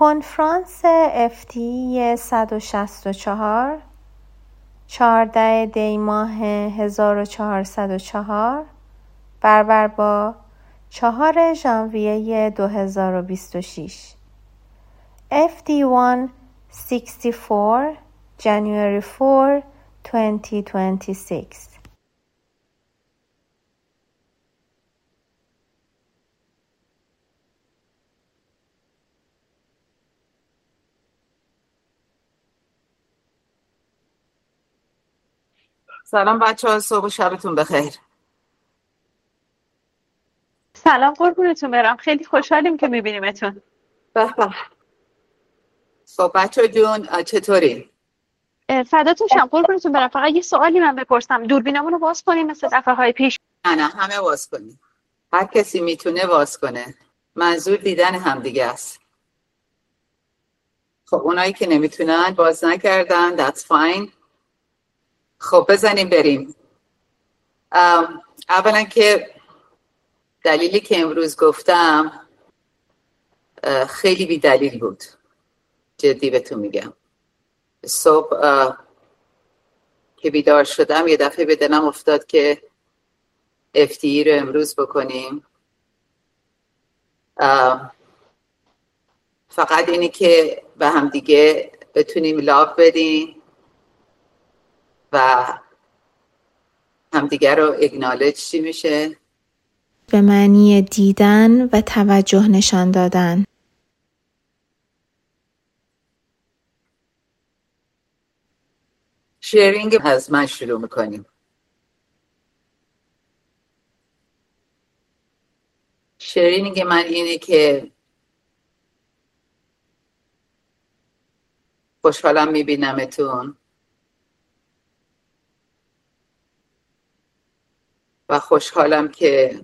کنفرانس FTE 164 14 دی ماه 1404 برابر با 4 ژانویه 2026 FD1 64 January 4 2026. سلام بچه ها، صبح و شبتون بخیر. سلام قربونتون برم، خیلی خوشحالیم که میبینیمتون. به به. خب بچه جون چطوری؟ فداتون شم قربونتون برم. فقط یه سوالی من بپرسم، دوربینمون رو باز کنیم مثل دفعه های پیش؟ نه همه باز کنیم، هر کسی میتونه باز کنه، منظور دیدن همدیگه است. خب اونایی که نمیتونن باز نکردن that's fine. خب بزنیم بریم. اولا که دلیلی که امروز گفتم خیلی بی دلیل بود، جدی بهتون میگم. صبح که بیدار شدم یه دفعه به دلم افتاد که FTE رو امروز بکنیم. فقط اینی که به هم دیگه بتونیم لاف بدیم و همدیگه رو اگنالج چی میشه؟ به معنی دیدن و توجه نشان دادن. شیرینگ از من شروع میکنیم. شیرینگ من اینه که خوشحالم میبینمتون و خوشحالم که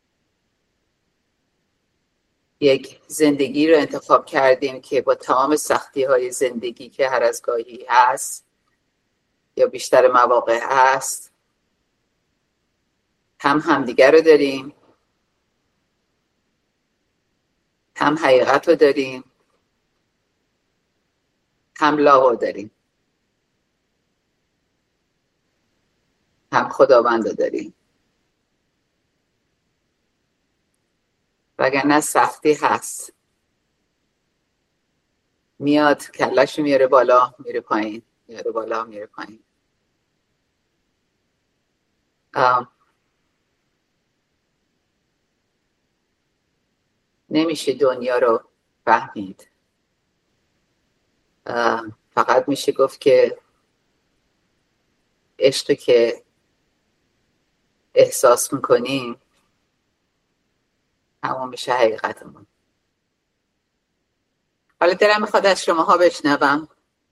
یک زندگی رو انتخاب کردیم که با تمام سختی های زندگی که هر از گاهی هست یا بیشتر مواقع هست، هم همدیگر رو داریم، هم حقیقت رو داریم، هم لاو رو داریم، هم خداوند رو داریم. وگرنه سختی هست، میاد کلاشو میاره بالا میره پایین، میاره بالا میره پایین. نمیشه دنیا رو فهمید، فقط میشه گفت که عشقی که احساس میکنیم همون میشه حقیقتمون. حالا دلم میخواد از شماها بشنوم.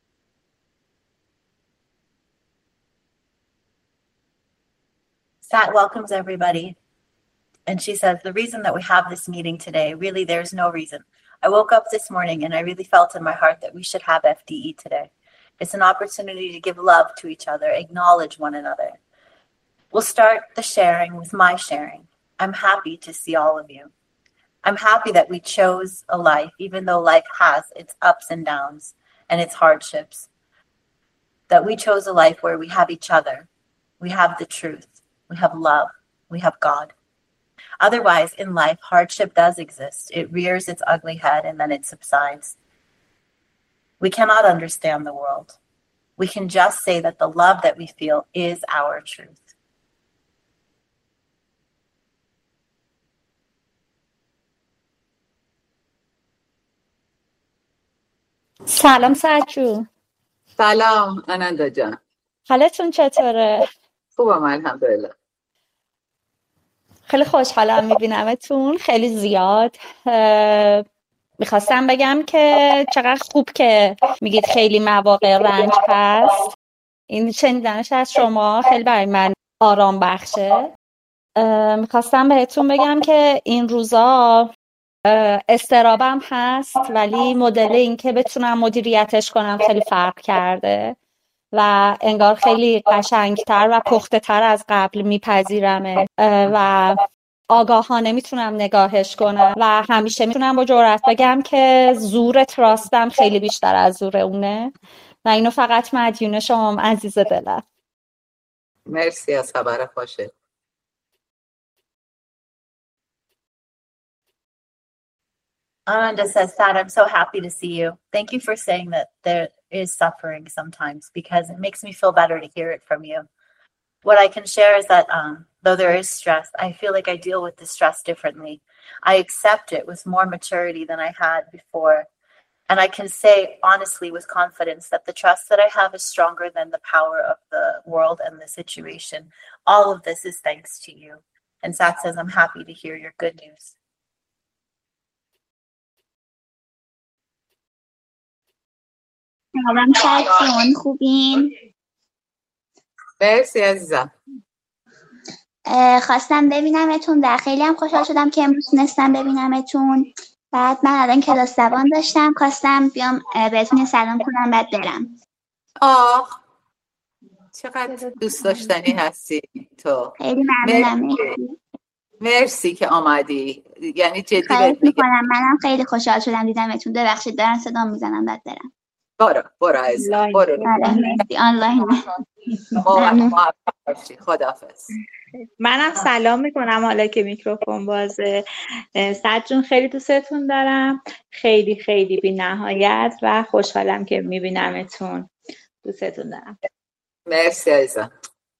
Sat welcomes everybody, and she says, the reason that we have this meeting today, really there's no reason. I woke up this morning and I really felt in my heart that we should have FDE today. It's an opportunity to give love to each other, acknowledge one another. We'll start the sharing with my sharing. I'm happy to see all of you. I'm happy that we chose a life, even though life has its ups and downs and its hardships, that we chose a life where we have each other, we have the truth, we have love, we have God. Otherwise, in life, hardship does exist. It rears its ugly head and then it subsides. We cannot understand the world. We can just say that the love that we feel is our truth. سلام سعجو. سلام آنندا جان، حالتون چطوره؟ خوبم الحمدلله. خیلی خوشحالم میبینمتون، خیلی زیاد. میخواستم بگم که چقدر خوب که میگید خیلی مواقع رنج هست. این شنیدنش از شما خیلی برای من آرام بخشه. میخواستم بهتون بگم که این روزا استرابم هست، ولی مدل این که بتونم مدیریتش کنم خیلی فرق کرده و انگار خیلی قشنگتر و پخته تر از قبل میپذیرمه و آگاهانه میتونم نگاهش کنم و همیشه میتونم با جرئت بگم که زور تراستم خیلی بیشتر از زور اونه و اینو فقط مدیون شما عزیز دلم. مرسی از خبر خوشه. Ananda says, Sad, I'm so happy to see you. Thank you for saying that there is suffering sometimes, because it makes me feel better to hear it from you. What I can share is that though there is stress, I feel like I deal with the stress differently. I accept it with more maturity than I had before. And I can say honestly with confidence that the trust that I have is stronger than the power of the world and the situation. All of this is thanks to you. And Sat says, I'm happy to hear your good news. سلام سعید، خوبین؟ مرسی عزیزم. خواستم ببینمتون و خیلی هم خوشحال شدم که امروز تونستم ببینمتون. بعد من الان کلاس زبان داشتم، خواستم بیام بهتون سلام کنم بعد برم. چقدر دوست داشتنی هستی تو. خیلی ممنونم. مرسی که آمدی. یعنی جدی خواهش میکنم. منم خیلی خوشحال شدم دیدمتون. ببخشید دارن صدام میزنم بعد برم. برو عزیزم برو. مرسی. آنلاین. خداحافظ. منم سلام میکنم حالا که میکروفون بازه. سعد جون خیلی دوستتون دارم، خیلی خیلی بی نهایت و خوشحالم که میبینمتون. دوستتون دارم. مرسی عزیزم.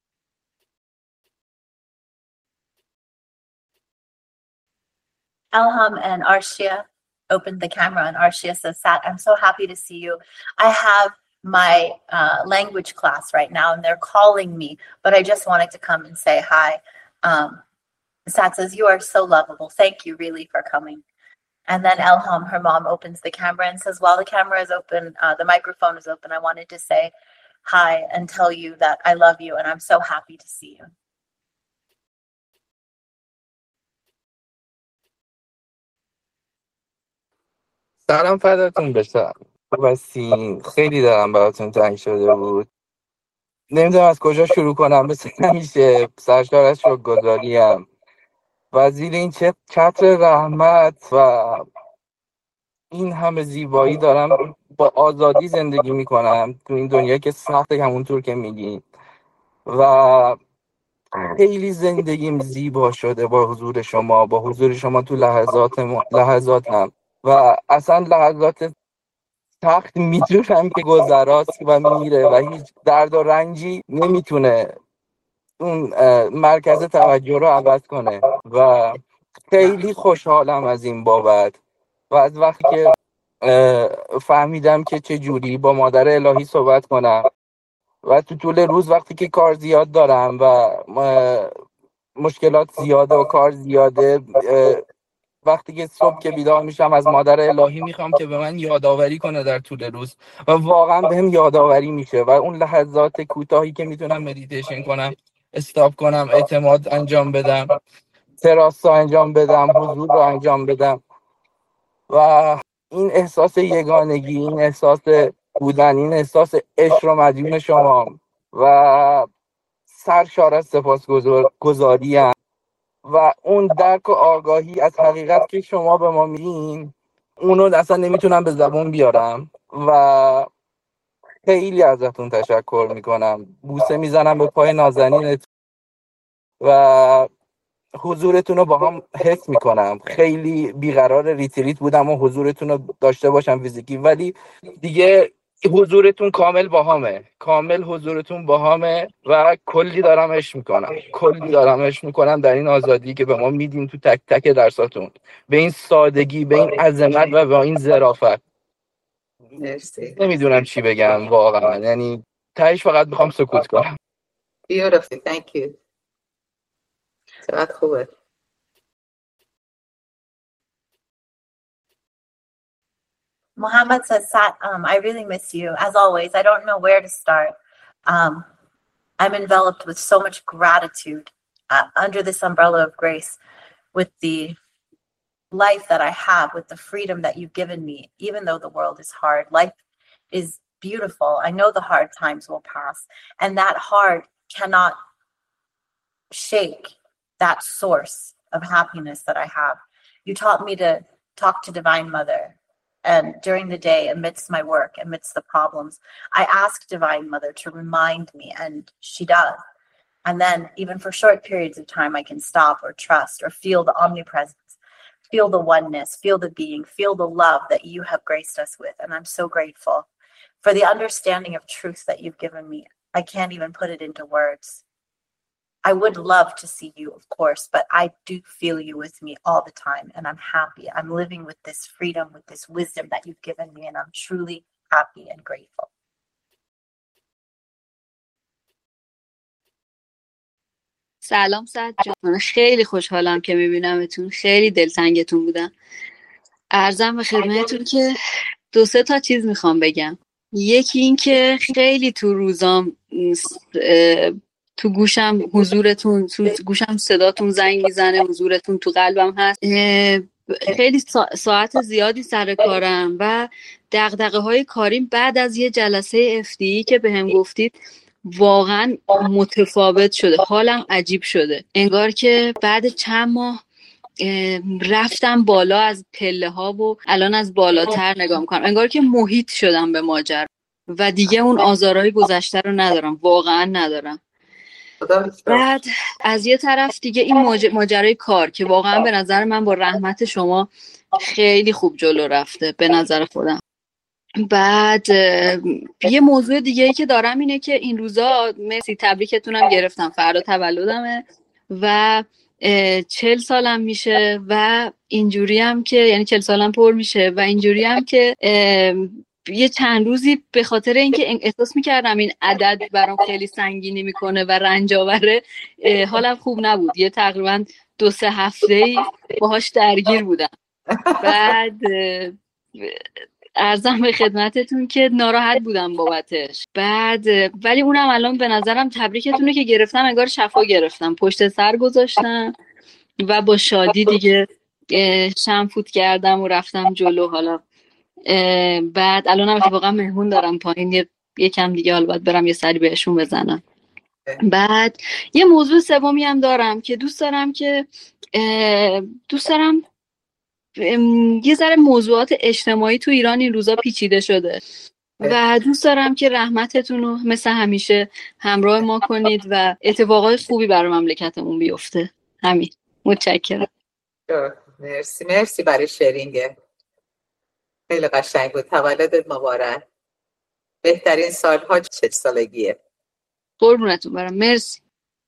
Elham and Arshia opened the camera, and Arshia says, Sat, I'm so happy to see you. I have my language class right now and they're calling me, but I just wanted to come and say hi. Sat says, you are so lovable. Thank you really for coming. And then Elham, her mom, opens the camera and says, while the camera is open, the microphone is open, I wanted to say hi and tell you that I love you and I'm so happy to see you. سلام فداتون بشه. بسیم خیلی دارم براتون تنگ شده بود. نمیدونم از کجا شروع کنم. مثل همیشه سرشار از شکرگزاریم و زیر این چتر رحمت و این همه زیبایی دارم با آزادی زندگی میکنم تو این دنیا که سخته، همونطور که میگین، و خیلی زندگیم زیبا شده با حضور شما، با حضور شما تو لحظاتم و اصلا لحظات سخت میدونم که گذراست و میره و هیچ درد و رنجی نمیتونه اون مرکز توجه رو عوض کنه و خیلی خوشحالم از این بابت و از وقتی که فهمیدم که چه جوری با مادر الهی صحبت کنم و تو طول روز وقتی که کار زیاد دارم و مشکلات زیاده و کار زیاده، وقتی که صبح که بیدار میشم از مادر الهی میخوام که به من یادآوری کنه در طول روز و واقعا بهم یادآوری میشه و اون لحظات کوتاهی که میتونم مدیتیشن کنم، استاپ کنم، اعتماد انجام بدم، تراسا انجام بدم، حضور رو انجام بدم و این احساس یگانگی، این احساس بودن، این احساس عشق رو مدیون شما و سرشار از سپاسگزاریم و اون درک و آگاهی از حقیقت که شما به ما میدین اونو اصلا نمیتونم به زبون بیارم و خیلی ازتون تشکر میکنم. بوسه میزنم به پای نازنینت و حضورتون رو با هم حس میکنم. خیلی بیقرار ریتریت بودم و حضورتون رو داشته باشم فیزیکی، ولی دیگه حضورتون کامل کامل حضورتون باهامه و کلی دارم عشق میکنم در این آزادی که به ما میدین تو تک تک درساتون، به این سادگی، به این عظمت و به این ظرافت. مرسی. نمیدونم چی بگم واقعا، یعنی تهش فقط میخوام سکوت کنم. Beautiful. Thank you. چقدر خوبه. Muhammad says, Sat, I really miss you. As always, I don't know where to start. I'm enveloped with so much gratitude under this umbrella of grace, with the life that I have, with the freedom that you've given me. Even though the world is hard, life is beautiful. I know the hard times will pass, and that hard cannot shake that source of happiness that I have. You taught me to talk to Divine Mother. And during the day, amidst my work, amidst the problems, I ask Divine Mother to remind me, and she does. And then even for short periods of time, I can stop or trust or feel the omnipresence, feel the oneness, feel the being, feel the love that you have graced us with. And I'm so grateful for the understanding of truth that you've given me. I can't even put it into words. I would love to see you, of course, but I do feel you with me all the time, and I'm happy. I'm living with this freedom, with this wisdom that you've given me, and I'm truly happy and grateful. سلام سعد جان، خیلی خوشحالم که میبینمتون. خیلی دلتنگتون بودم. عرضم به خدمتتون که 2-3 تا چیز میخوام بگم. یکی این که خیلی تو روزام تو گوشم حضورتون، تو گوشم صداتون زنگ میزنه، حضورتون تو قلبم هست. خیلی ساعت زیادی سر کارم و دغدغه‌های کاریم بعد از یه جلسه FDE که بهم گفتید واقعا متفاوت شده. حالم عجیب شده. انگار که بعد چند ماه رفتم بالا از پله ها و الان از بالاتر نگاه میکنم. انگار که محیط شدم به ماجرا و دیگه اون آزارهای گذشته رو ندارم، واقعا ندارم. بعد از یه طرف دیگه این ماجرای کار که واقعا به نظر من با رحمت شما خیلی خوب جلو رفته به نظر خودم. بعد یه موضوع دیگه ای که دارم اینه که این روزا مرسی تبریکتونم گرفتم، فردا تولدمه و 40 سالم میشه و اینجوری هم که یعنی 40 سالم پر میشه و اینجوری هم که یه چند روزی به خاطر اینکه احساس میکردم این عدد برام خیلی سنگینی میکنه و رنج آوره حالم خوب نبود. یه تقریبا 2-3 هفته‌ای باهاش درگیر بودم. بعد عرضم به خدمتتون که ناراحت بودم بابتش. بعد ولی اونم الان به نظرم تبریکتونه که گرفتم، انگار شفا گرفتم، پشت سر گذاشتم و با شادی دیگه شمفوت کردم و رفتم جلو. حالا بعد الانم اتفاقا مهمون دارم پایین، یکم دیگه حالا باید برم یه سری بهشون بزنم. بعد یه موضوع سومی هم دارم که دوست دارم یه ذره موضوعات اجتماعی تو ایران این روزا پیچیده شده و دوست دارم که رحمتتون رو مثل همیشه همراه ما کنید و اتفاقات خوبی برای مملکتمون بیفته. همین. متشکرم. مرسی برای شیرینگ. خیلی قشنگ بود. تولدت مبارک. بهترین سالها 40 سالگیه. قربونتون برم. مرسی.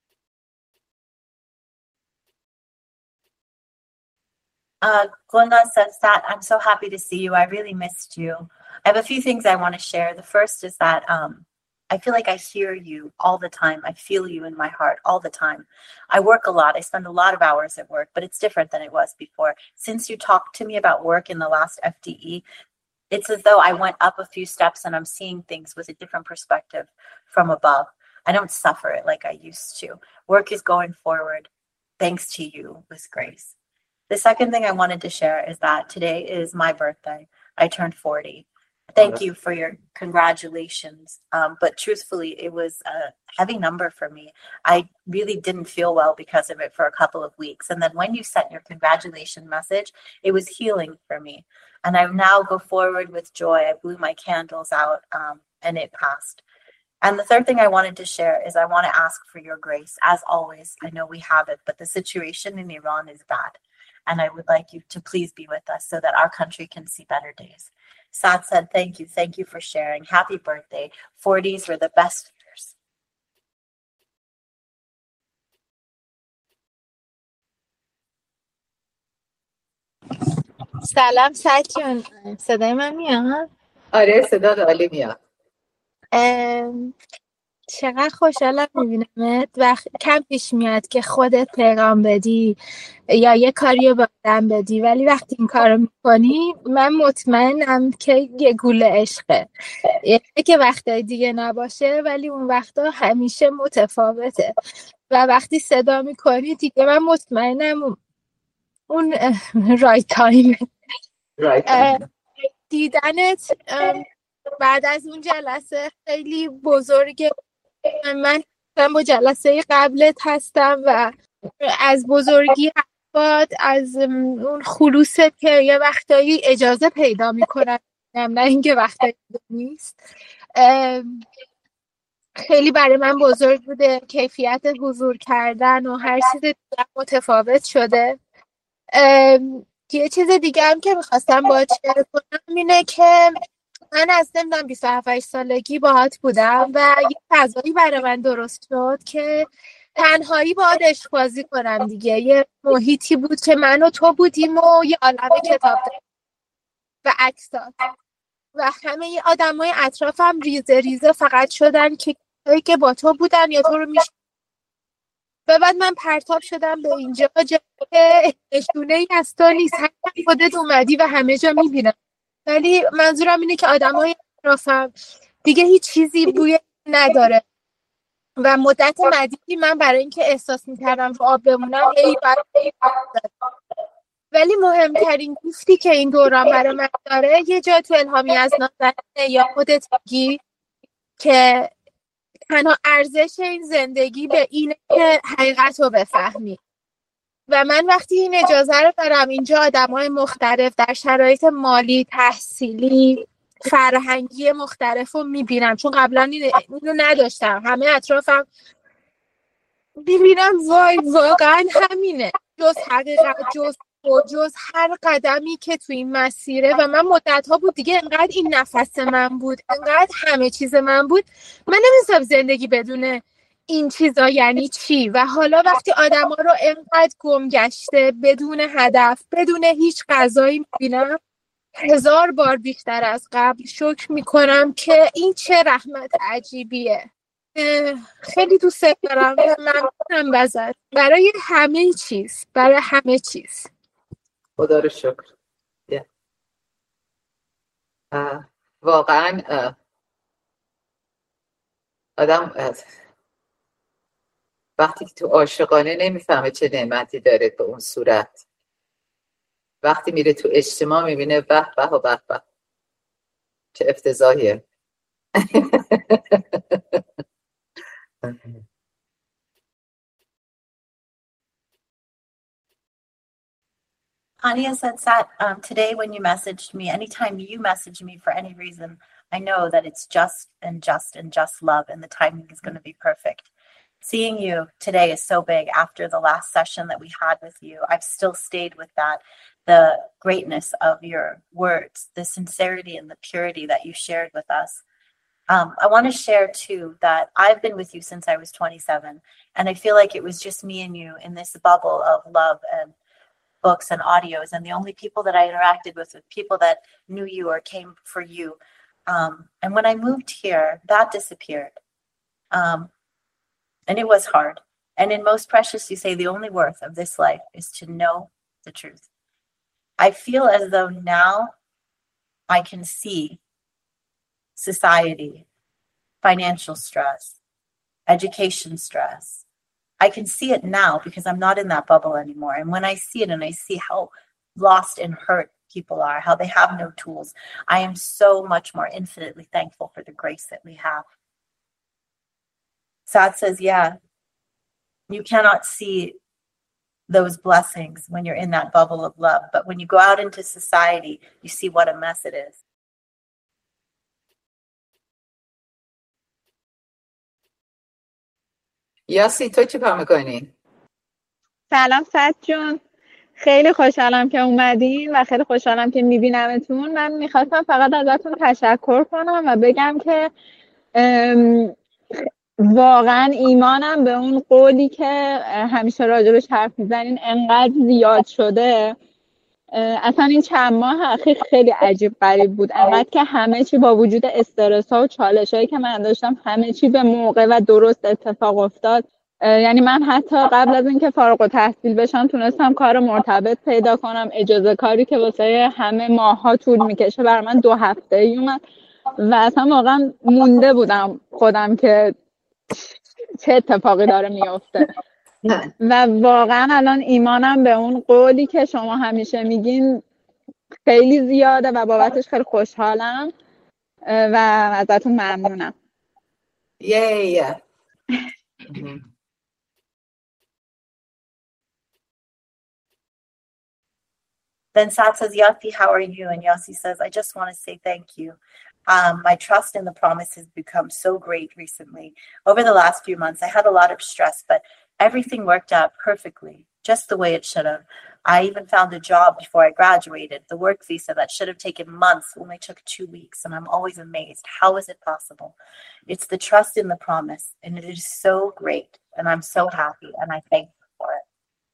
Gulnaz says that I'm so happy to see you. I really missed you. I have a few things I want to share. The first is that I feel like I hear you all the time. I feel you in my heart all the time. I work a lot. I spend a lot of hours at work, but it's different than it was before. Since you talked to me about work in the last FDE, it's as though I went up a few steps and I'm seeing things with a different perspective from above. I don't suffer it like I used to. Work is going forward thanks to you with grace. The second thing I wanted to share is that today is my birthday. I turned 40. Thank you for your congratulations. But truthfully, it was a heavy number for me. I really didn't feel well because of it for a couple of weeks. And then when you sent your congratulation message, it was healing for me. And I now go forward with joy. I blew my candles out and it passed. And the third thing I wanted to share is I want to ask for your grace. As always, I know we have it, but the situation in Iran is bad. And I would like you to please be with us so that our country can see better days. Sad said, thank you. Thank you for sharing. Happy birthday. 40s were the best years. سلام سجان، صدای من میاد؟ آره صدا عالی میاد. چقدر خوشحالم میبینمت و کم پیش میاد که خودت پیغام بدی یا یه کاری رو بادم بدی، ولی وقتی این کار رو میکنی من مطمئنم که یه گوله عشقه، یعنی که وقتای دیگه نباشه ولی اون وقتا همیشه متفاوته و وقتی صدا میکنی دیگه من مطمئنم اون رایت تایم دیدنت بعد از اون جلسه خیلی بزرگه. من با جلسه قبلت هستم و از بزرگی باد از اون خلوصت که یه وقتایی اجازه پیدا میکنن، نه اینکه وقتایی نیست. خیلی برای من بزرگ بوده. کیفیت حضور کردن و هر چیز دیگه متفاوت شده. یه چیز دیگه هم که میخواستم باهات شیر کنم اینه که من از نمیدونم 27 سالگی باهات بودم و یه فضایی برای من درست شد که تنهایی باهات عشق بازی کنم دیگه. یه محیطی بود که من و تو بودیم و یه عالم کتاب و عکسات و همه ی آدمای اطرافم ریزه ریزه فقط شدن که با تو بودن یا تو رو و بعد من پرتاب شدم به اینجا، جایی نشونه ای از تو نیست، همین خودت اومدی و همه جا میبینم. ولی منظورم اینه که آدمای اطرافم دیگه هیچ چیزی بوی نداره و مدت مدیدی من برای اینکه احساس میکردم رو آب بمونم ولی مهمترین گیفتی که این دوران برای من داره یه جا تو الهامی از نازنینه یا خودت میگی که تنها ارزش این زندگی به اینه که حقیقت رو بفهمی. و من وقتی این اجازه رو دارم اینجا آدم‌های مختلف در شرایط مالی، تحصیلی، فرهنگی مختلف رو میبینم، چون قبلا اینو نداشتم. همه اطرافم ببینم وای واقعا همینه، جز حقیقت، جز هر قدمی که توی این مسیره. و من مدت‌ها بود دیگه انقدر این نفس من بود، انقدر همه چیز من بود، من نمی‌دونستم زندگی بدون این چیزا یعنی چی. و حالا وقتی آدما رو انقدر گم گشته، بدون هدف، بدون هیچ غذایی می‌بینم، 1000 بار بیشتر از قبل شکر میکنم که این چه رحمت عجیبیه. خیلی دوست دارم و ممنونم ازت برای همه چیز، برای همه چیز. خدا رو شکر. واقعا آدم وقتی که تو عاشقانه نمیفهمه چه نعمتی داره به اون صورت. وقتی میره تو اجتماع میبینه به به و به به چه افتضاحیه. Ania said, today when you messaged me, anytime you message me for any reason, I know that it's just love, and the timing is going to be perfect. Seeing you today is so big after the last session that we had with you. I've still stayed with that, the greatness of your words, the sincerity and the purity that you shared with us. I want to share too that I've been with you since I was 27, and I feel like it was just me and you in this bubble of love and books and audios, and the only people that I interacted with were people that knew you or came for you. And when I moved here, that disappeared. And it was hard. And in Most Precious, you say the only worth of this life is to know the truth. I feel as though now I can see society, financial stress, education stress. I can see it now because I'm not in that bubble anymore. And when I see it and I see how lost and hurt people are, how they have no tools, I am so much more infinitely thankful for the grace that we have. Sad says, yeah, you cannot see those blessings when you're in that bubble of love. But when you go out into society, you see what a mess it is. یاسی تو چی کار میکنی؟ سلام سعد جون، خیلی خوشحالم که اومدین و خیلی خوشحالم که میبینمتون. من میخواستم فقط ازتون تشکر کنم و بگم که واقعا ایمانم به اون قولی که همیشه راجبش حرف میزنین انقدر زیاد شده. اصلا این چند ماه اخیر خیلی عجیب غریب بود، انقدر که همه چی با وجود استرس ها و چالش هایی که من داشتم همه چی به موقع و درست اتفاق افتاد. یعنی من حتی قبل از اینکه فارغ التحصیل بشم تونستم کار مرتبط پیدا کنم. اجازه کاری که واسه همه ماها طول میکشه برای من 2 هفته ای اومد و اصلا واقعا مونده بودم خودم که چه اتفاقی داره میفته. و واقعا الان ایمانم به اون قولی که شما همیشه میگین خیلی زیاده و بابتش خیلی خوشحالم و ازتون ممنونم. Then Sat says, Yossi, how are you? And Yossi says, I just want to say thank you. My trust in the promise has become so great recently. Over the last few months, I had a lot of stress, but everything worked out perfectly, just the way it should have. I even found a job before I graduated. The work visa that should have taken months only took 2 weeks, and I'm always amazed. How is it possible? It's the trust in the promise, and it is so great, and I'm so happy, and I thank you for it.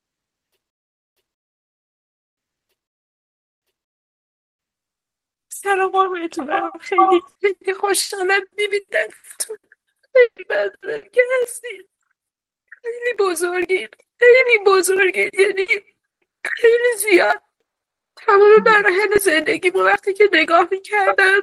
سلام قربونتون، خیلی خیلی خوشحالم میبینمتون. خیلی ممنونم که هستید. خیلی بزرگید، خیلی بزرگید، یعنی خیلی زیاد. تمام مراحل زندگیمو وقتی که نگاه میکردم،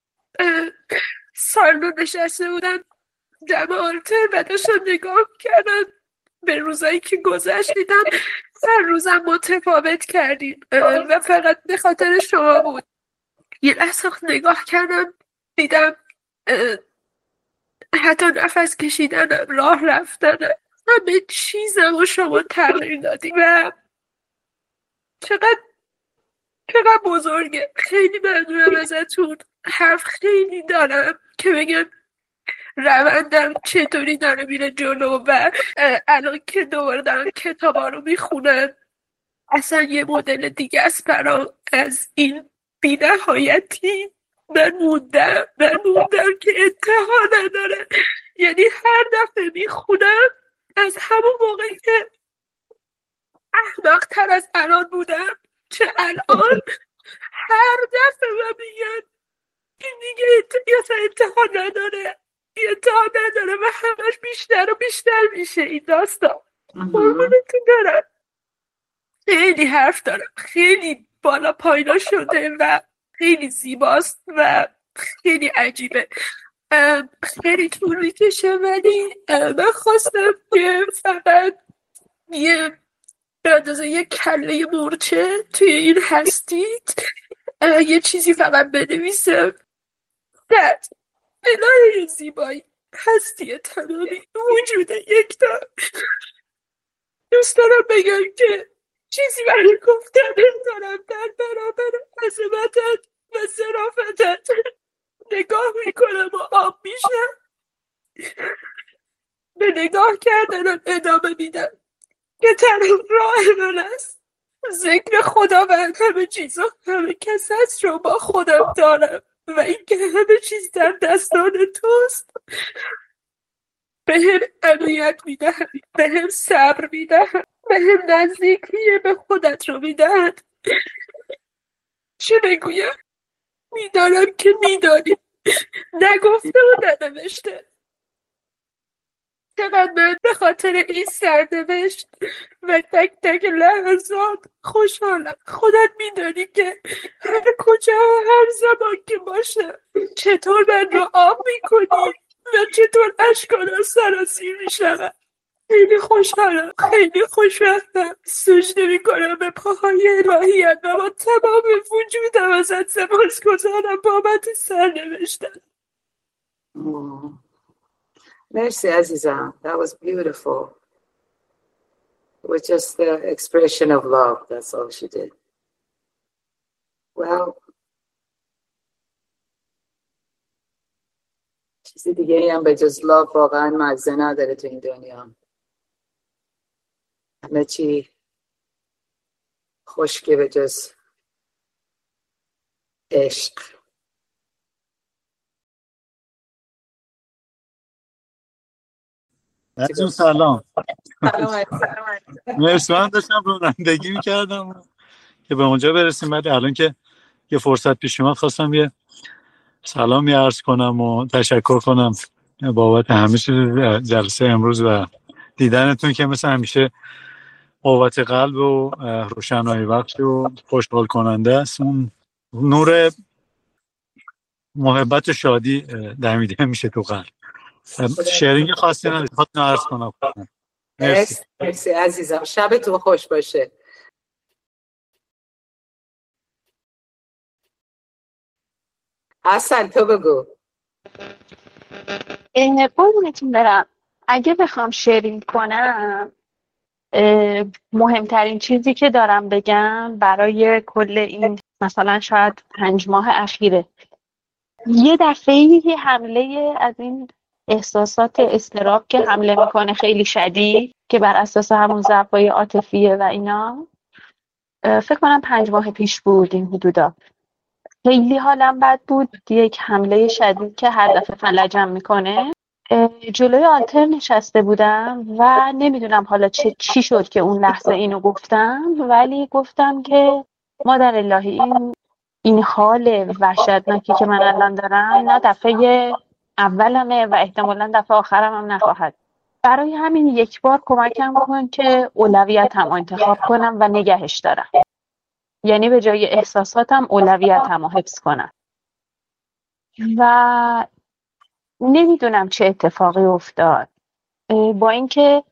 سالن نشسته بودم جمع آلتر و داشتم نگاه میکردم به روزایی که گذشت، دیدم هر روزم متفاوت کردیم و فقط به خاطر شما بود. یه لحظه نگاه کردم دیدم حتی نفس کشیدنم، راه رفتنم، همه چیزم و شما تغییر دادی و چقدر بزرگه. خیلی ممنونم ازتون. حرف خیلی دارم که بگم روندم چطوری داره میره جلو و الان که دوباره دارم کتابا رو میخونم اصلا یه مدل دیگه است برام از این بی‌نهایتی. من موندم که انتها نداره. یعنی هر دفعه میخونم از همون موقعی که احمق‌تر از الان بودم چه الان، هر دفعه من میگم این دیگه انتها نداره، انتها نداره و همش بیشتر و بیشتر میشه این داستان. قربونتون دارم. خیلی حرف دارم، خیلی بالا پایین شده و خیلی زیباست و خیلی عجیبه. خیلی طول میکشه ولی من خواستم که فقط یه به اندازه یه کله مورچه توی این هستید یه چیزی فقط بنویسم. دد الهی زیبایی، هستی تمامی، وجود یکتا. دوست دارم بگم که چیزی برای گفتن دارم در برابر عظمتت و ظرافتت. نگاه میکنم و آب میشم، به نگاه کردنم ادامه میدم که تنها راه من است ذکر خداوند. همه چیزا همه کس هست رو با خودم دارم و اینکه همه چیز در دستان توست. به هم امنیت میدهد، به هم صبر میدهد، به هم نزدیکی به خودت رو میدهد. چه بگویم؟ میدانم که میدانی، نگفته و ننوشته. چقدر من به خاطر این سرنوشت و تک تک لحظات خوشحالم. خودت میدانی که هر کجا و هر زمان که باشه چطور من رو آب میکنی و چطور اشکانم سراسیر میشود. خیلی خوشحالم، خیلی خوشبختم. سجده میکنم به پاهای الهیت و با تمام وجودم ازت سپاسگزارم بابت سرنوشتم. مرسی عزیزم. That was beautiful. It was just the expression of love. That's all she did. Well, چیزی دیگه ای هم به جز love واقعا مزه نداره تو این دنیا. همه چی خشکه به جز عشق. عزیزم سلام. مرسی. من داشتم رانندگی میکردم که به اونجا برسیم، بعد الان که یه فرصت پیش اومد خواستم یه سلامی عرض کنم و تشکر کنم بابت همه چیز جلسه امروز و دیدنتون که مثل همیشه قوت قلب و روشنایی بخش و خوشحال کننده است. اون نور محبت و شادی دمیده میشه تو قلب. شیرینگ خاصی نداره، خواستم عرض کنم. مرسی عزیزم. شبتون خوش باشه. حسن تو بگو. قربونتون برم. اگه بخوام شیرینگ کنم مهمترین چیزی که دارم بگم برای کل این مثلا شاید 5 ماه اخیره، یه دفعه یه حمله از این احساسات اضطراب که حمله میکنه خیلی شدید که بر اساس همون ضعف‌های عاطفیه و اینا، فکر کنم 5 ماه پیش بود این حدودا. خیلی حالم بد بود، یک حمله شدید که هر دفعه فلجم میکنه. جلوی آلتر نشسته بودم و نمیدونم حالا چی شد که اون لحظه اینو گفتم، ولی گفتم که مادر الهی این حال وحشتناکی که من الان دارم نه دفعه اولمه و احتمالاً دفعه آخرم هم نخواهد. برای همین یک بار کمکم کن که اولویتم انتخاب کنم و نگهش دارم. یعنی به جای احساساتم اولویتم رو حفظ کنم. و نمیدونم چه اتفاقی افتاد. با اینکه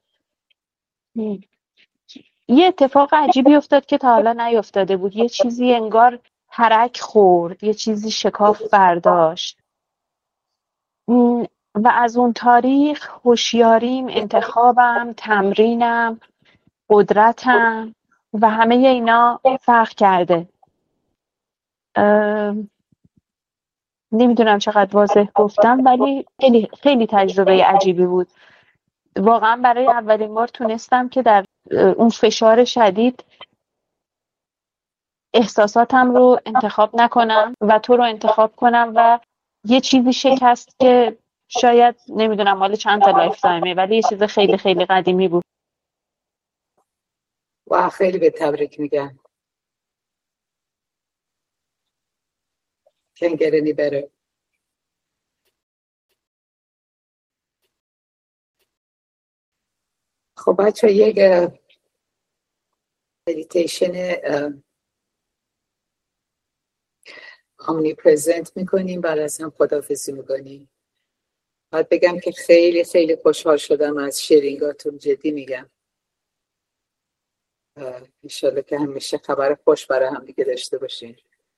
یه اتفاق عجیبی افتاد که تا حالا نیفتاده بود. یه چیزی انگار ترک خورد، یه چیزی شکاف برداشت. و از اون تاریخ هوشیاریم، انتخابم، تمرینم، قدرتم و همه اینا فرق کرده. نمیدونم چقدر واضح گفتم، ولی خیلی خیلی تجربه عجیبی بود. واقعا برای اولین بار تونستم که در اون فشار شدید احساساتم رو انتخاب نکنم و تو رو انتخاب کنم و یه چیزی شکست که شاید نمیدونم مال چند تا لایف تایمه، ولی یه چیز خیلی خیلی قدیمی بود. و خیلی به تبریک میگم. Can't get any better. خب بچه یک مدیتیشن امنی پرزنت میکنیم، بعد از هم خداحافظی میکنیم. باید بگم که خیلی خیلی خوشحال شدم از شیرینگاتون، جدی میگم. انشالله که همیشه خبر خوش برای هم دیگه داشته باشین.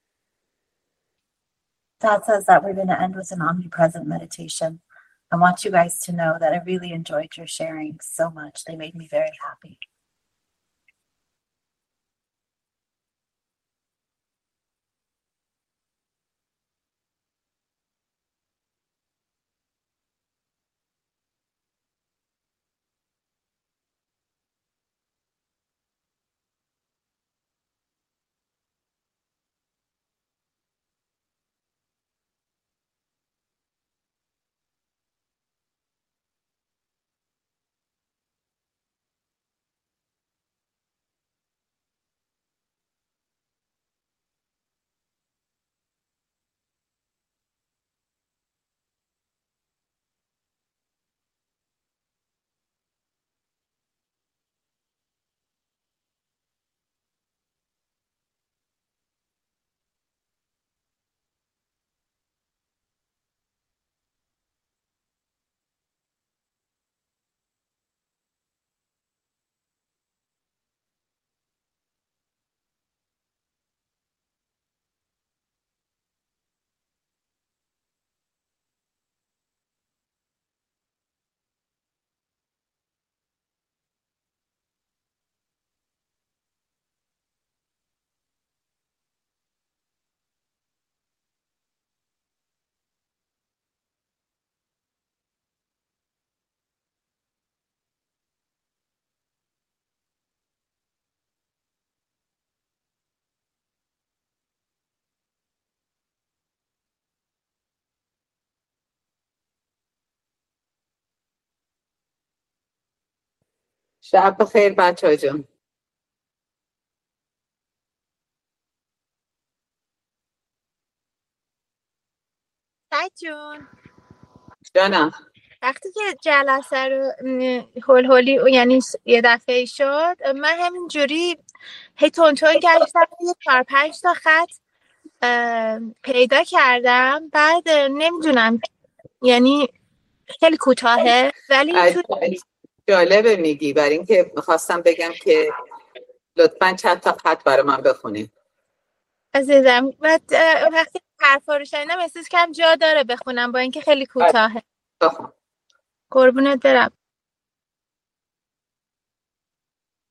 Dad says that we're going to end with an omnipresent meditation. I want you guys to know that I really enjoyed your sharing so much. They made me very happy. شب بخیر بچه ها جان. سعید جون، جانم. وقتی که جلسه رو هول هولی یعنی یه دفعه شد، من همینجوری هی تون گشتم، یه 4-5 تا خط پیدا کردم. بعد نمیدونم، یعنی خیلی کوتاهه ولی جالبه میگی، برای اینکه میخواستم بگم که لطفاً چند تا خط برای من بخونی عزیزم. وقتی حرفا رو شنیدم احساس کردم جا داره بخونم با اینکه خیلی کوتاهه. بخون. قربونت برم.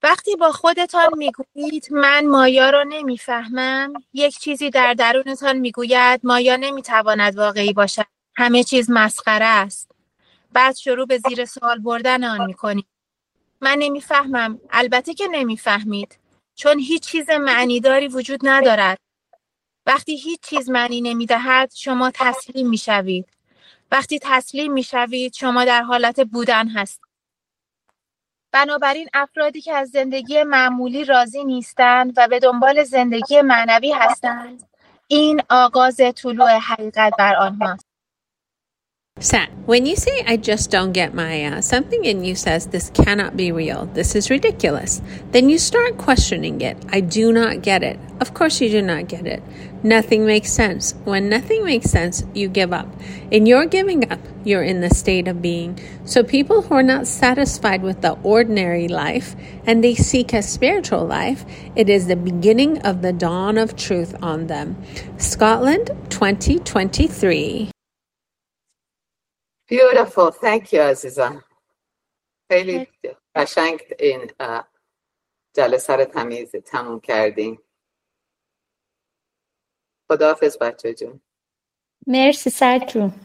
وقتی با خودتان میگویید من مایا رو نمیفهمم، یک چیزی در درونتان میگوید مایا نمیتواند واقعی باشد. همه چیز مسخره است. بعد شروع به زیر سوال بردن آن میکنید. من نمیفهمم. البته که نمیفهمید. چون هیچ چیز معنیداری وجود ندارد. وقتی هیچ چیز معنی نمیدهد شما تسلیم میشوید. وقتی تسلیم میشوید شما در حالت بودن هستید. بنابراین افرادی که از زندگی معمولی راضی نیستند و به دنبال زندگی معنوی هستند، این آغاز طلوع حقیقت بر آنهاست. Sat, when you say I just don't get Maya, something in you says this cannot be real. This is ridiculous. Then you start questioning it. I do not get it. Of course you do not get it. Nothing makes sense. When nothing makes sense, you give up. In your giving up, you're in the state of being. So people who are not satisfied with the ordinary life and they seek a spiritual life, it is the beginning of the dawn of truth on them. Scotland, 2023. Beautiful. Thank you عزیزم. خیلی قشنگ این جلسه رو تموم کردیم. خداحافظ بچه جون. مرسی سعد جون.